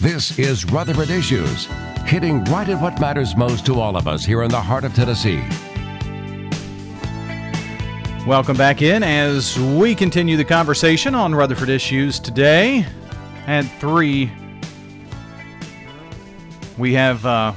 This is Rutherford Issues, hitting right at what matters most to all of us here in the heart of Tennessee. Welcome back in as we continue the conversation on Rutherford Issues today. At 3, we have kind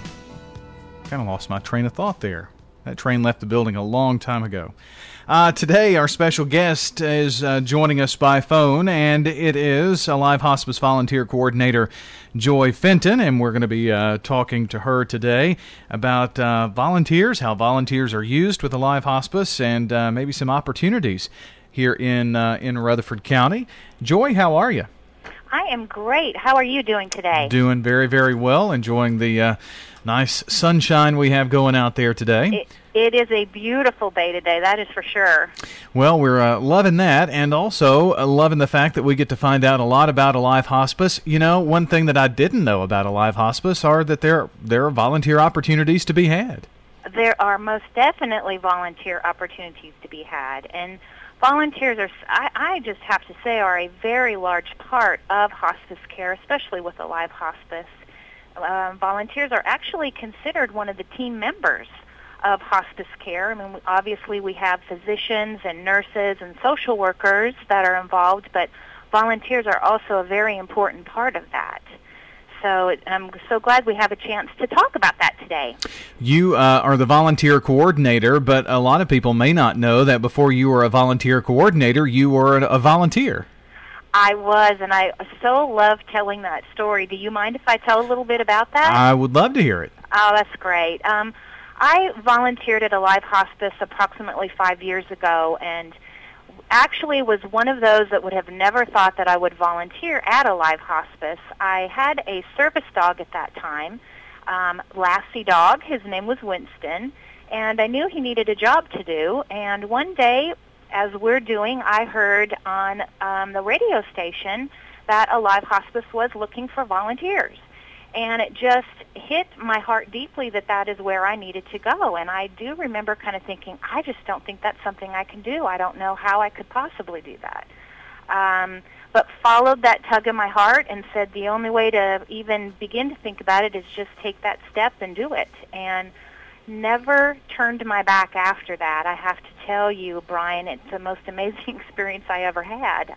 of lost my train of thought there. That train left the building a long time ago. Today, our special guest is joining us by phone, and it is Alive Hospice Volunteer Coordinator Joy Fenton, and we're going to be talking to her today about volunteers, how volunteers are used with Alive Hospice, and maybe some opportunities here in Rutherford County. Joy, how are you? I am great. How are you doing today? Doing very, very well. Enjoying the nice sunshine we have going out there today. It is a beautiful day today, that is for sure. Well, we're loving that, and also loving the fact that we get to find out a lot about Alive Hospice. You know, one thing that I didn't know about Alive Hospice are that there are volunteer opportunities to be had. There are most definitely volunteer opportunities to be had, and volunteers are, I just have to say, are a very large part of hospice care, especially with Alive Hospice. Volunteers are actually considered one of the team members of hospice care. I mean, obviously we have physicians and nurses and social workers that are involved, but volunteers are also a very important part of that. So I'm so glad we have a chance to talk about that today. You are the volunteer coordinator, but a lot of people may not know that before you were a volunteer coordinator, you were a volunteer. I was, and I so love telling that story. Do you mind if I tell a little bit about that? I would love to hear it. Oh, that's great. I volunteered at Alive Hospice approximately 5 years ago, and actually was one of those that would have never thought that I would volunteer at Alive Hospice. I had a service dog at that time, Lassie dog. His name was Winston, and I knew he needed a job to do. And one day, as I heard on the radio station that Alive Hospice was looking for volunteers. And it just hit my heart deeply that is where I needed to go. And I do remember kind of thinking, I just don't think that's something I can do. I don't know how I could possibly do that. But followed that tug in my heart and said the only way to even begin to think about it is just take that step and do it. And never turned my back after that. I have to tell you, Brian, it's the most amazing experience I ever had.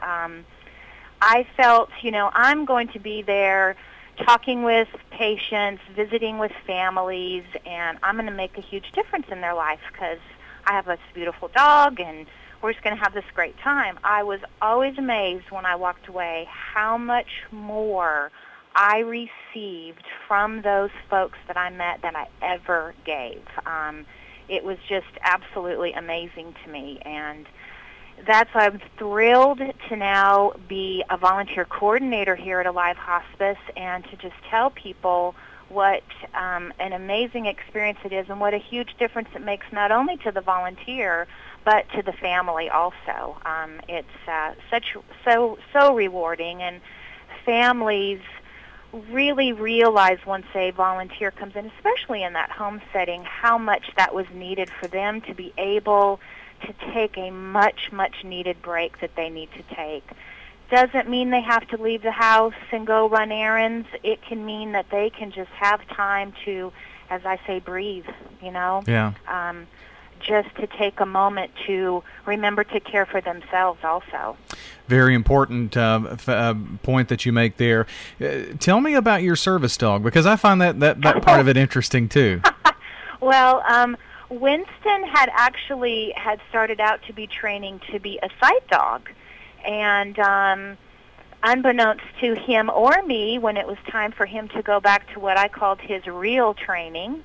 I felt, I'm going to be there talking with patients, visiting with families, and I'm going to make a huge difference in their life because I have this beautiful dog and we're just going to have this great time. I was always amazed when I walked away how much more I received from those folks that I met than I ever gave. It was just absolutely amazing to me, and that's why I'm thrilled to now be a volunteer coordinator here at Alive Hospice and to just tell people what an amazing experience it is and what a huge difference it makes not only to the volunteer but to the family also. It's so rewarding, and families really realize once a volunteer comes in, especially in that home setting, how much that was needed for them to be able to take a much, much needed break that they need to take. Doesn't mean they have to leave the house and go run errands. It can mean that they can just have time to, as I say, breathe, Yeah. Just to take a moment to remember to care for themselves also. Very important point that you make there. Tell me about your service dog, because I find that part of it interesting too. Well, Winston had started out to be training to be a sight dog, and unbeknownst to him or me, when it was time for him to go back to what I called his real training,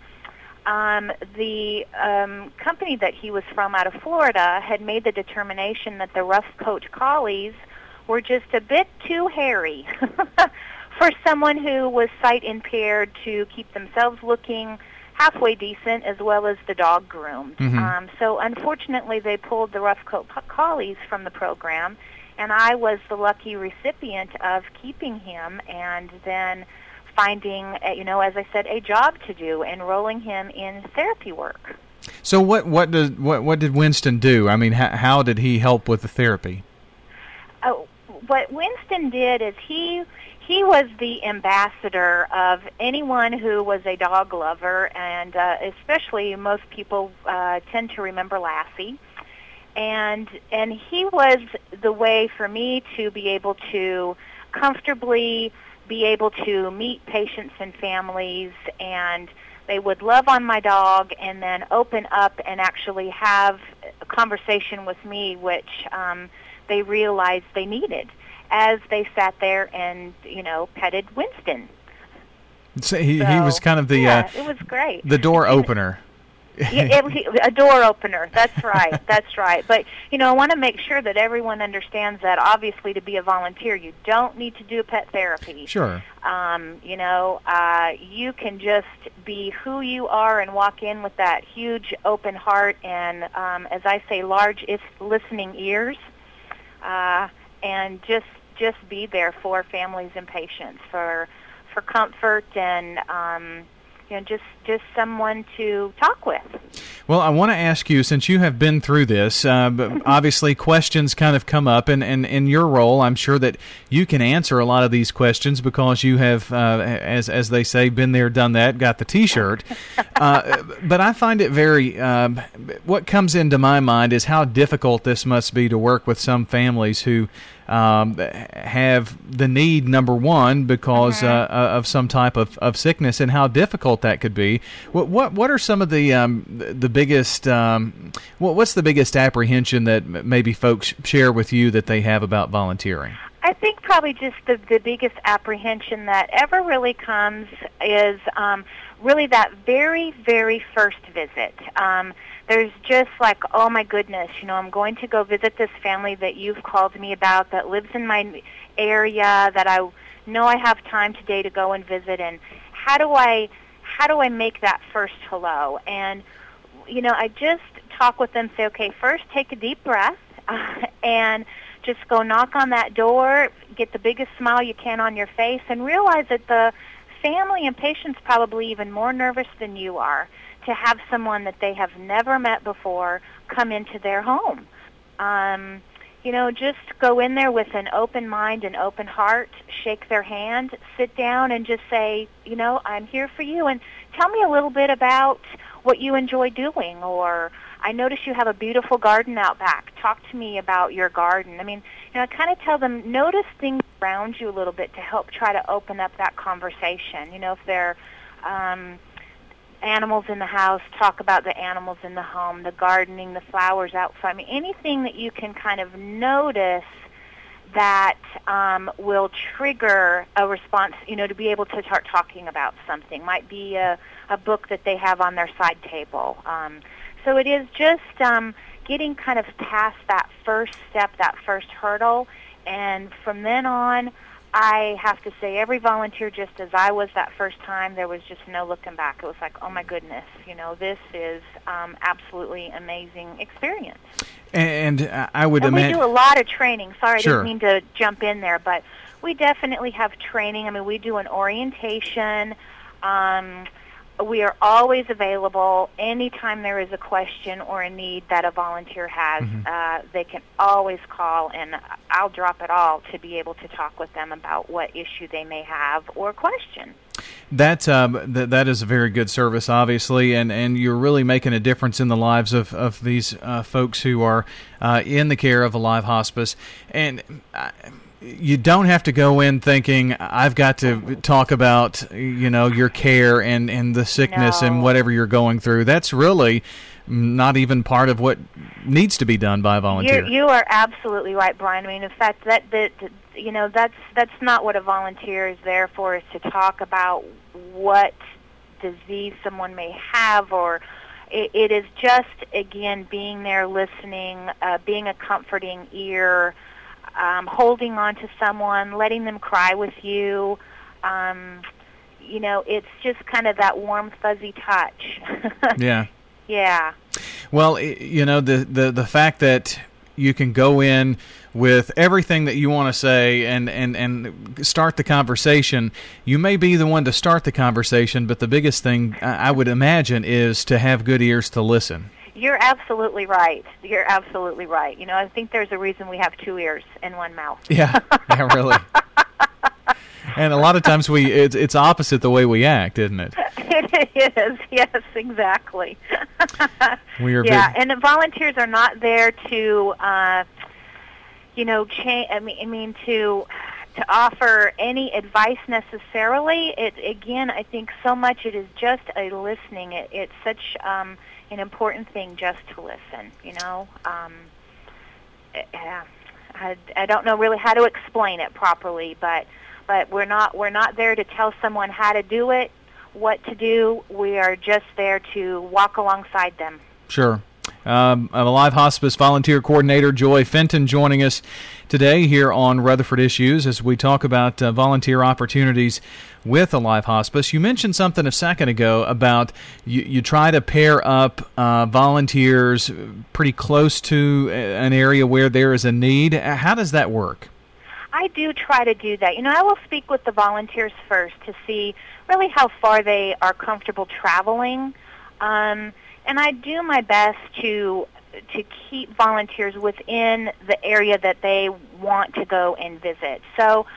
the company that he was from out of Florida had made the determination that the rough coat collies were just a bit too hairy for someone who was sight impaired to keep themselves looking halfway decent as well as the dog groomed. Mm-hmm. So unfortunately they pulled the rough coat collies from the program, and I was the lucky recipient of keeping him and then finding, as I said, a job to do, enrolling him in therapy work. So what did Winston do? I mean, how did he help with the therapy? What Winston did is he he was the ambassador of anyone who was a dog lover, and especially most people tend to remember Lassie. And he was the way for me to be able to comfortably be able to meet patients and families, and they would love on my dog and then open up and actually have a conversation with me, which they realized they needed as they sat there and, petted Winston. So he was kind of the it was great. The door opener. A door opener. That's right. That's right. But I want to make sure that everyone understands that obviously to be a volunteer, you don't need to do pet therapy. Sure. You can just be who you are and walk in with that huge open heart and, as I say, large listening ears, and just be there for families and patients for comfort and just someone to talk with. Well, I want to ask you, since you have been through this, obviously questions kind of come up, and in your role, I'm sure that you can answer a lot of these questions because you have, as they say, been there, done that, got the T-shirt. But I find it very, what comes into my mind is how difficult this must be to work with some families who have the need, number one, because of some type of sickness, and how difficult that could be. What are some of the biggest what's the biggest apprehension that maybe folks share with you that they have about volunteering? I think probably just the biggest apprehension that ever really comes is really that very, very first visit. There's just like, oh my goodness, I'm going to go visit this family that you've called me about that lives in my area that I know I have time today to go and visit, and how do I make that first hello? And I just talk with them, say, okay, first take a deep breath and just go knock on that door, get the biggest smile you can on your face, and realize that the family and patient's probably even more nervous than you are to have someone that they have never met before come into their home. Just go in there with an open mind and open heart, shake their hand, sit down and just say, I'm here for you, and tell me a little bit about what you enjoy doing, or I notice you have a beautiful garden out back. Talk to me about your garden. I kind of tell them, notice things around you a little bit to help try to open up that conversation. If they're animals in the house, talk about the animals in the home, the gardening, the flowers outside. Anything that you can kind of notice that will trigger a response, to be able to start talking about something. Might be a book that they have on their side table. So it is just getting kind of past that first step, that first hurdle, and from then on, I have to say every volunteer, just as I was that first time, there was just no looking back. It was like, oh my goodness, this is absolutely amazing experience. And I would imagine we do a lot of training. Sorry, Sure. I didn't mean to jump in there, but we definitely have training. We do an orientation. We are always available anytime there is a question or a need that a volunteer has. They can always call, and I'll drop it all to be able to talk with them about what issue they may have or question. That is a very good service, obviously, and you're really making a difference in the lives of these folks who are in the care of a live hospice. And you don't have to go in thinking, I've got to talk about, your care and the sickness and whatever you're going through. That's really not even part of what needs to be done by a volunteer. You are absolutely right, Brian. In fact, that's not what a volunteer is there for, is to talk about what disease someone may have, or it is just, again, being there, listening, being a comforting ear, holding on to someone, letting them cry with you. It's just kind of that warm, fuzzy touch. Yeah. Yeah. Well, the fact that you can go in with everything that you want to say and start the conversation. You may be the one to start the conversation, but the biggest thing I would imagine is to have good ears to listen. You're absolutely right. You're absolutely right. I think there's a reason we have two ears and one mouth. Yeah, really. And a lot of times it's opposite the way we act, isn't it? It is, yes, exactly. And the volunteers are not there to, to offer any advice necessarily. Again, I think so much it is just a listening. It's such an important thing just to listen. I don't know really how to explain it properly, but we're not there to tell someone how to do it, what to do. We are just there to walk alongside them. Sure. A Live Hospice Volunteer Coordinator, Joy Fenton, joining us today here on Rutherford Issues as we talk about volunteer opportunities with a Live Hospice. You mentioned something a second ago about you try to pair up volunteers pretty close to an area where there is a need. How does that work? I do try to do that. I will speak with the volunteers first to see really how far they are comfortable traveling. And I do my best to keep volunteers within the area that they want to go and visit. So,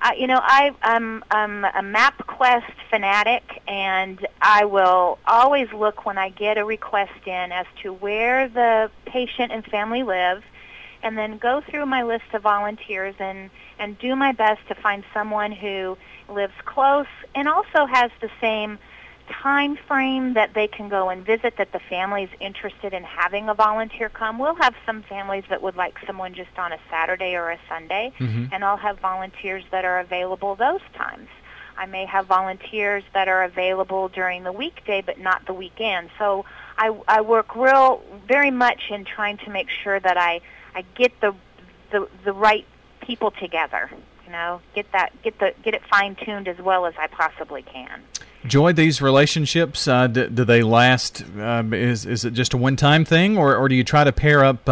I'm a MapQuest fanatic, and I will always look when I get a request in as to where the patient and family live, and then go through my list of volunteers and do my best to find someone who lives close and also has the same time frame that they can go and visit, that the family is interested in having a volunteer come. We'll have some families that would like someone just on a Saturday or a Sunday, and I'll have volunteers that are available those times. I may have volunteers that are available during the weekday but not the weekend. So I work very much in trying to make sure that I get the right people together. Get it fine-tuned as well as I possibly can. Joy, these relationships, do they last? Is it just a one-time thing, or do you try to pair up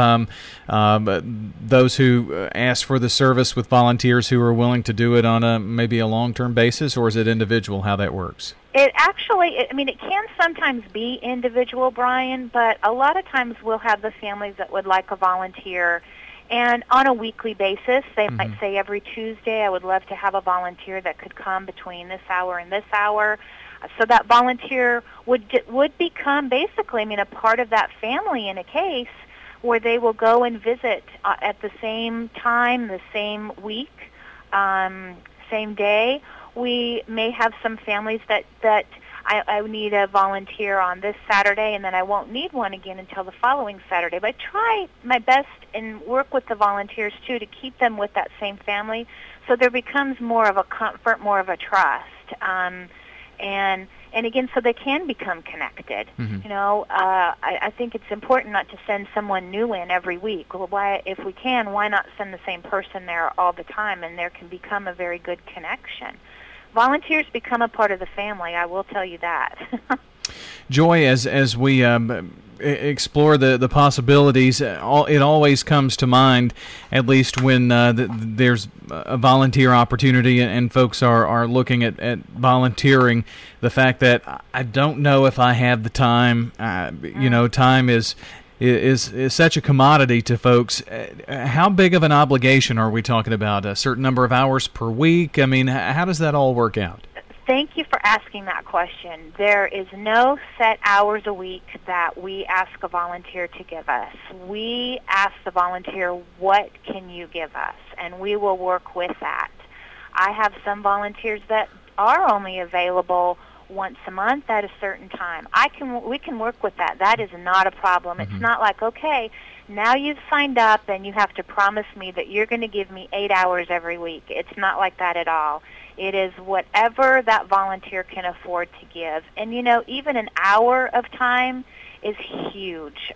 those who ask for the service with volunteers who are willing to do it on maybe a long-term basis, or is it individual how that works? It actually, it can sometimes be individual, Brian, but a lot of times we'll have the families that would like a volunteer. And on a weekly basis, they might say every Tuesday, I would love to have a volunteer that could come between this hour and this hour. So that volunteer would become basically, a part of that family in a case where they will go and visit at the same time, the same week, same day. We may have some families that I need a volunteer on this Saturday, and then I won't need one again until the following Saturday. But I try my best and work with the volunteers, too, to keep them with that same family so there becomes more of a comfort, more of a trust. And again, so they can become connected. I think it's important not to send someone new in every week. Well, if we can, why not send the same person there all the time, and there can become a very good connection. Volunteers become a part of the family, I will tell you that. Joy, as we explore the possibilities, it always comes to mind, at least when there's a volunteer opportunity and folks are looking at volunteering, the fact that I don't know if I have the time. Time is such a commodity to folks. How big of an obligation are we talking about? A certain number of hours per week? How does that all work out? Thank you for asking that question. There is no set hours a week that we ask a volunteer to give us. We ask the volunteer, what can you give us? And we will work with that. I have some volunteers that are only available once a month at a certain time. We can work with that. That is not a problem. It's not like, okay, now you've signed up and you have to promise me that you're going to give me 8 hours every week. It's not like that at all. It is whatever that volunteer can afford to give. And, even an hour of time is huge.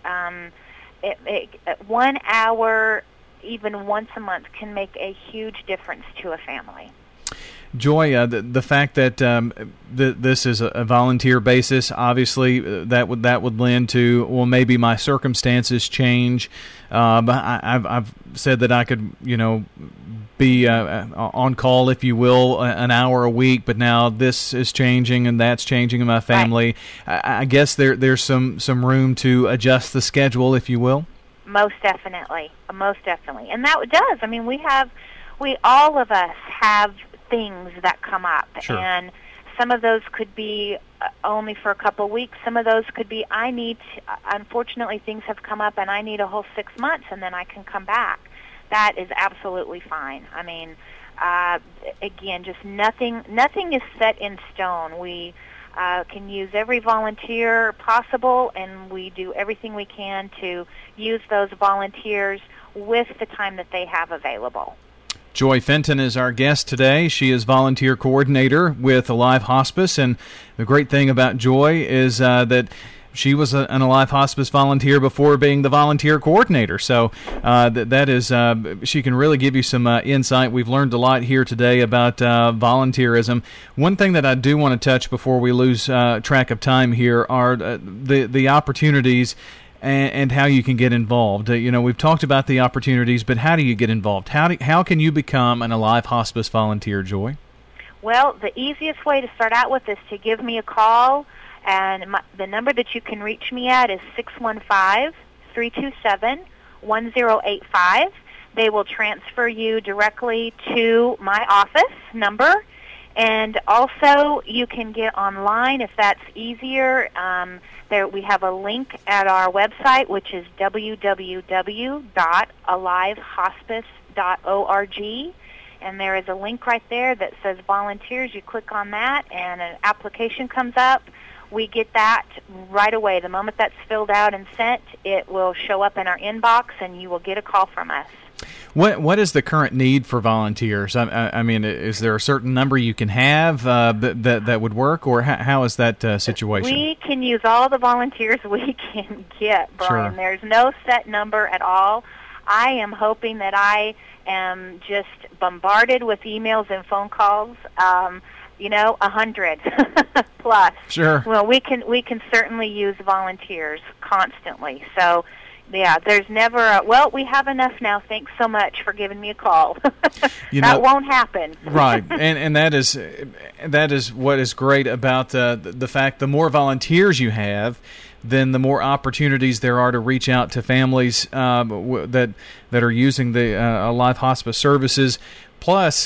1 hour, even once a month, can make a huge difference to a family. Joy, the fact that this is a volunteer basis, obviously that would lend to, well, maybe my circumstances change. I've said that I could, be on call, if you will, an hour a week, but now this is changing and that's changing in my family. Right. I guess there's some room to adjust the schedule, if you will. Most definitely, and that does. We all of us have things that come up. Sure. And some of those could be only for a couple of weeks. Some of those could be, unfortunately, things have come up and I need a whole 6 months and then I can come back. That is absolutely fine. I mean, again, just nothing is set in stone. We can use every volunteer possible, and we do everything we can to use those volunteers with the time that they have available. Joy Fenton is our guest today. She is volunteer coordinator with Alive Hospice, and the great thing about Joy is that she was an Alive Hospice volunteer before being the volunteer coordinator. So that is, she can really give you some insight. We've learned a lot here today about volunteerism. One thing that I do want to touch before we lose track of time here are the opportunities and how you can get involved. We've talked about the opportunities, but how do you get involved? How can you become an Alive Hospice volunteer, Joy? Well, the easiest way to start out with is to give me a call, and the number that you can reach me at is 615-327-1085. They will transfer you directly to my office number, and also you can get online if that's easier. There we have a link at our website, which is www.alivehospice.org, and there is a link right there that says volunteers. You click on that, and an application comes up. We get that right away. The moment that's filled out and sent, it will show up in our inbox, and you will get a call from us. What is the current need for volunteers? I mean, is there a certain number you can have that would work, or how is that situation? We can use all the volunteers we can get, Brian. Sure. There's no set number at all. I am hoping that I am just bombarded with emails and phone calls. 100 plus. Sure. Well, we can certainly use volunteers constantly. So, yeah, there's never we have enough now. Thanks so much for giving me a call. That won't happen. Right, and that is what is great about the fact the more volunteers you have, then the more opportunities there are to reach out to families that are using the Alive Hospice services. Plus,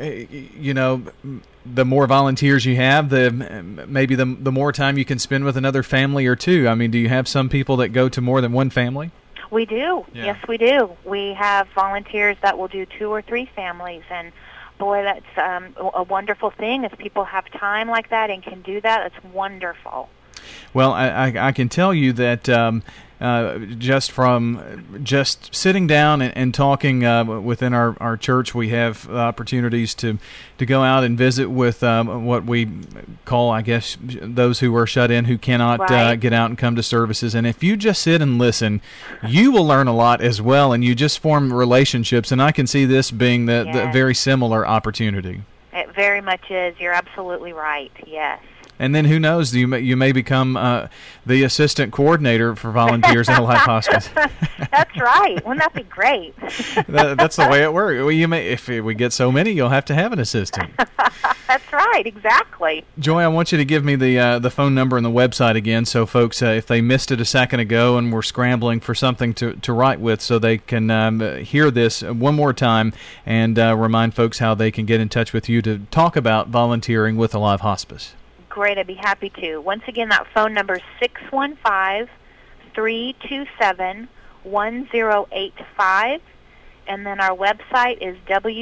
the more volunteers you have, maybe the more time you can spend with another family or two. I mean, do you have some people that go to more than one family? We do. Yeah. Yes, we do. We have volunteers that will do 2 or 3 families, and boy, that's a wonderful thing. If people have time like that and can do that, it's wonderful. Well, I can tell you that just sitting down and talking within our church, we have opportunities to go out and visit with what we call, I guess, those who are shut in, who cannot get out and come to services. And if you just sit and listen, you will learn a lot as well, and you just form relationships. And I can see this being the very similar opportunity. It very much is. You're absolutely right. Yes. And then who knows, you may become the assistant coordinator for volunteers at Alive Hospice. That's right. Wouldn't that be great? That's the way it works. Well, if we get so many, you'll have to have an assistant. That's right. Exactly. Joy, I want you to give me the phone number and the website again, so folks, if they missed it a second ago and were scrambling for something to write with, so they can hear this one more time and remind folks how they can get in touch with you to talk about volunteering with Alive Hospice. Great, I'd be happy to. Once again, that phone number is 615-327-1085, and then our website is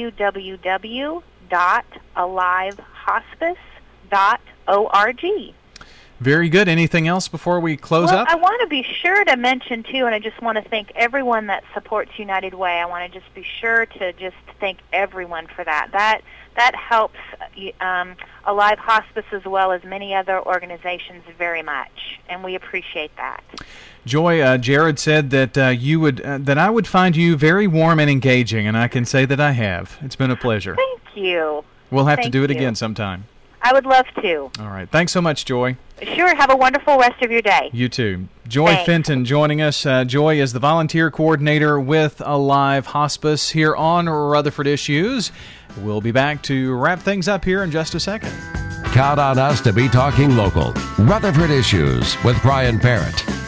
www.alivehospice.org. Very good. Anything else before we close up? I want to be sure to mention, too, and I just want to thank everyone that supports United Way. I want to just be sure to just thank everyone for that. That helps Alive Hospice as well as many other organizations very much, and we appreciate that. Joy, Jared said that that I would find you very warm and engaging, and I can say that I have. It's been a pleasure. Thank you. We'll have to do it again sometime. I would love to. All right. Thanks so much, Joy. Sure. Have a wonderful rest of your day. You too. Joy Fenton joining us. Joy is the volunteer coordinator with Alive Hospice here on Rutherford Issues. We'll be back to wrap things up here in just a second. Count on us to be talking local. Rutherford Issues with Brian Parrott.